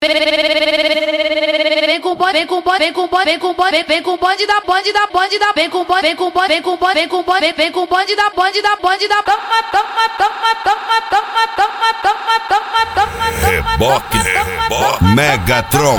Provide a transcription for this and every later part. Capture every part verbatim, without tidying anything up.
Vem com bonde, vem com bonde, vem com bonde, vem com bonde, vem com bonde da bonde da bonde da, vem com bonde, vem com bonde, vem com bonde, vem com bonde, vem com bonde da bonde da bonde da. Toma, toma, toma, toma, toma, toma, toma, toma, toma. Reboque, reboque, Megatron.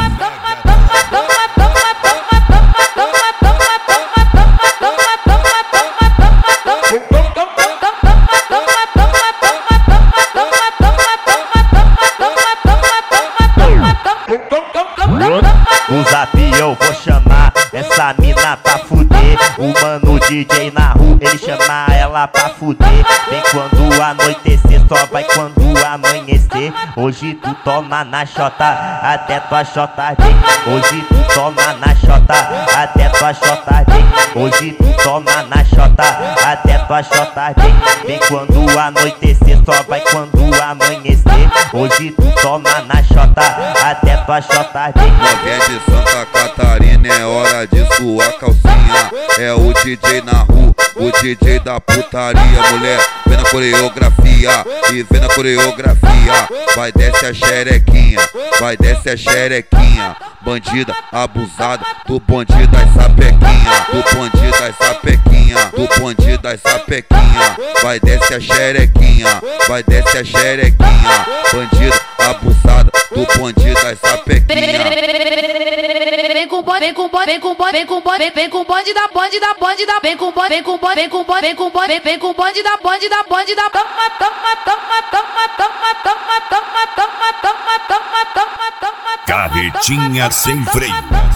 No zap eu vou chamar essa mina pra fuder. O mano D J na rua, ele chama ela pra fuder. Vem quando anoitecer, só vai quando amanhecer. Hoje tu toma na chota, até tua chota vem. Hoje tu toma na chota, até tua chota vem. Hoje tu toma na chota, até tua chota vem. Vem quando anoitecer, só vai quando amanhecer. Hoje tu toma na chota, até tua chota vem. Novinha de Santa Catarina, é hora de suar calcinha. É o D J na rua, o D J da putaria. Mulher, vem na coreografia e vem na coreografia. Vai desce a xerequinha, vai desce a xerequinha. Bandida abusada do bonde das sapequinha, do bonde das sapequinha, do bonde das sapequinha. Vai desce a xerequinha, vai desce a xerequinha. Bandida abusada do bonde das sapequinha. Vem com bonde, vem com bonde, vem com bonde, vem com bonde, vem com bonde da bonde da bonde da, vem com bonde, vem com bonde, vem com bonde, vem com bonde, vem com bonde da bonde da bonde da. Toma, toma, toma, toma, toma, toma, toma, toma, toma, toma, toma, toma. Carretinha sem freio.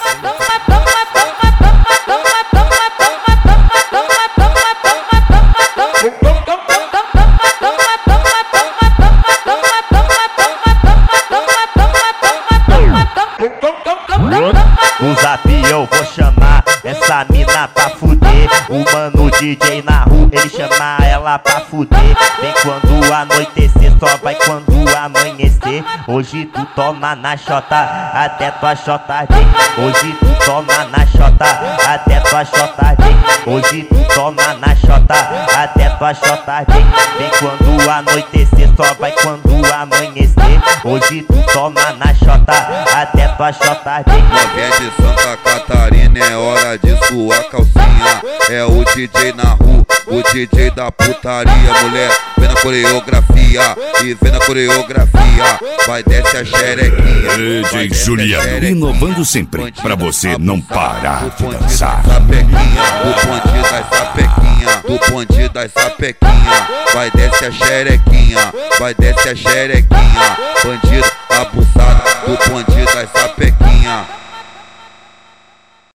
No zap eu vou chamar essa mina pra fuder. O mano D J na rua, ele chama ela pra fuder. Vem quando anoitecer, só vai quando amanhecer. Hoje tu toma na chota, até tua chota vem. Hoje tu toma na chota, até tua chota vem. Hoje tu toma na chota, até tua chota vem. Vem quando anoitecer, só vai quando amanhecer. Hoje tu toma na chota, até tua chota vem. Novinha de Santa Catarina, é hora de suar calcinha. É o D J na rua, o D J da putaria. Mulher, vem na coreografia e vem na coreografia. Vai desce a xerequinha. D J Juliano, inovando sempre, pra você não parar de dançar. Do bonde das sapequinha, do bonde das sapequinha. Vai desce a xerequinha, vai desce a xerequinha. Bandido abusado do bonde das sapequinha.